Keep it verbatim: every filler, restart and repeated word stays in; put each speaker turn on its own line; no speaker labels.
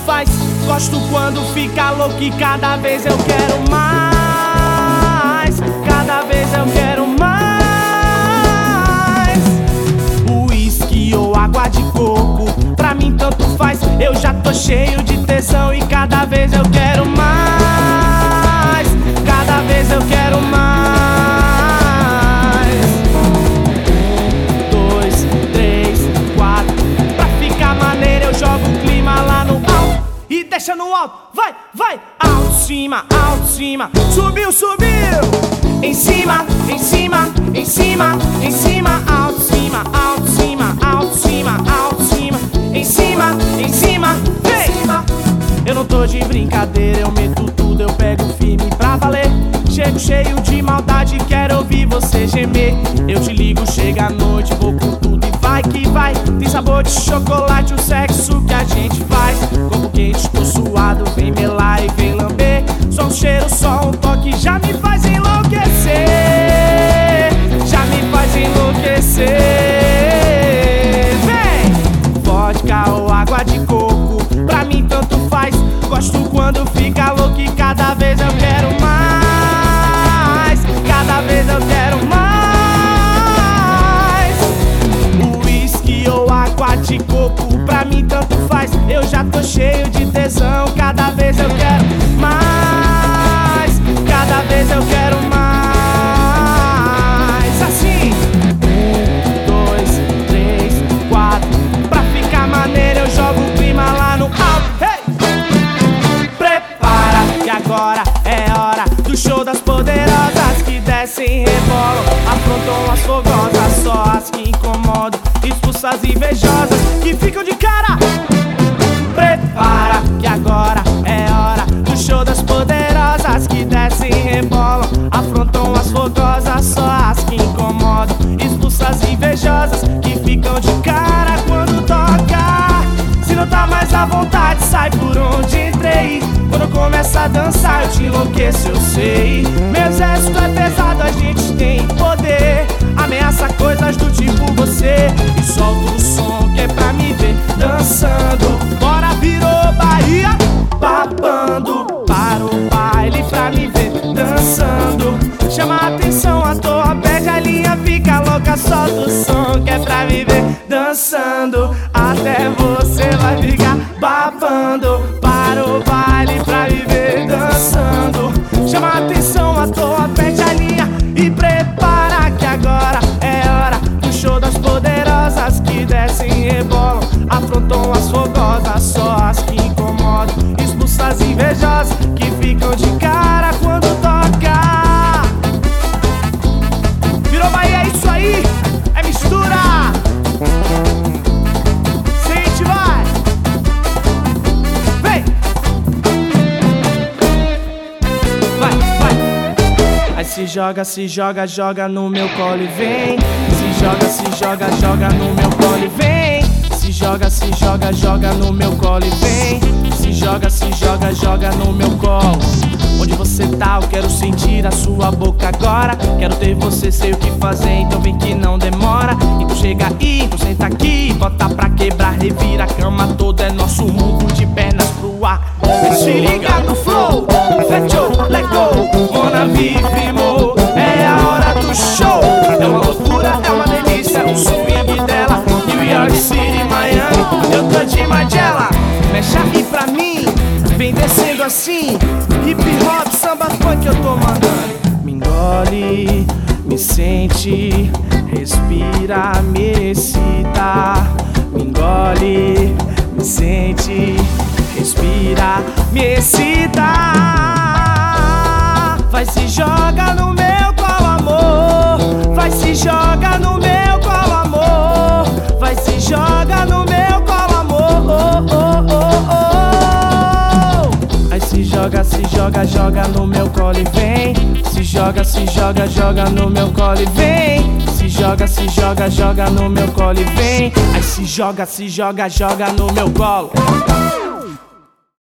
faz. Gosto quando fica louco e cada vez eu quero mais. Cada vez eu quero mais. Uísque ou água de coco, pra mim tanto faz. Eu já tô cheio de tesão e cada vez eu quero mais. Cada vez eu quero mais. Um, dois, três, quatro. Pra ficar maneiro eu jogo o clima lá no alto e deixa no alto. Vai, vai. Alto, cima, alto, cima. Subiu, subiu. Em cima, em cima, em cima, em cima. Alto, cima, alto, cima, alto, cima, alto, cima. Em cima, em cima, vem. Eu não tô de brincadeira, eu meto tudo, eu pego firme pra valer. Chego cheio de maldade, quero ouvir você gemer. Eu te ligo, chega à noite, vou com tudo e vai que vai. Tem sabor de chocolate, o sexo que a gente faz. Corpo quente, tô suado, vem melar e vem lamber. Só um cheiro, só um toque, já me faz enlouquecer. Já me faz enlouquecer. Vem! Vodka ou água de coco, pra mim tanto faz. Gosto quando fica louco e cada vez eu quero mais. Cada vez eu quero mais. Uísque ou água de coco, pra mim tanto faz. Eu já tô cheio de tesão, cada vez eu quero mais. Cada vez eu quero mais. Assim. Um, dois, três, quatro. Pra ficar maneiro eu jogo o clima lá no alto. Hey! Prepara que agora é hora do show das poderosas que descem e rebolam, afrontam as fogosas, só as que incomodam, expulsam as invejosas que ficam de cara. Prepara que agora é hora do show das poderosas que descem e rebolam, afrontam as fogosas, só as que incomodam, expulsam as invejosas que ficam de cara quando toca. Se não tá mais à vontade, sai por onde entrei. Quando eu começo a dançar, eu te enlouqueço, eu sei. Meu exército é pesado, a gente tem poder. Ameaça coisas do tipo você e solta o som que é pra me ver dançando. Bora, virou Bahia, babando. Para o baile pra me ver dançando. Chama a atenção à toa, pede a linha, fica louca, solta o som que é pra me ver dançando. Até você vai ficar babando. Para o baile pra me ver dançando. Chama a atenção à toa, pede a linha e prepara que agora é hora do show das poderosas que descem e rebolam, afrontam as fogosas, só as que incomodam, expulsam as invejosas que ficam de cara quando toca. Virou Bahia, é isso aí, é mistura. Sente, vai. Vem. Vai, vai. Aí se joga, se joga, joga no meu colo e vem. Se joga, se joga, joga no meu colo e vem. Se joga, se joga, joga no meu colo e vem. Se joga, se joga, joga no meu colo. Onde você tá, eu quero sentir a sua boca agora. Quero ter você, sei o que fazer, então vem que não demora. Então chega aí, então senta aqui, bota pra quebrar, revira a cama toda. É nosso mundo de pernas pro ar. Se liga no flow, fechou, let go. Mona vive, mo, é a hora do show. É uma loucura, é uma delícia, o swing dela. New York City, Miami, eu tô de Magella. Mexe aí pra mim, vem descendo assim. Hip hop, samba, funk eu tô mandando. Me engole, me sente, respira, me excita. Me engole, me sente, respira, me excita. Vai, se joga no meu colo, amor. Vai, se joga no meu colo, amor. Vai, se joga no meu colo, amor. Oh, oh, oh, oh. Aí se joga, se joga, joga no meu colo e vem. Se joga, se joga, joga no meu colo e vem. Se joga, se joga, joga no meu colo e vem. Aí se joga, se joga, joga no meu colo.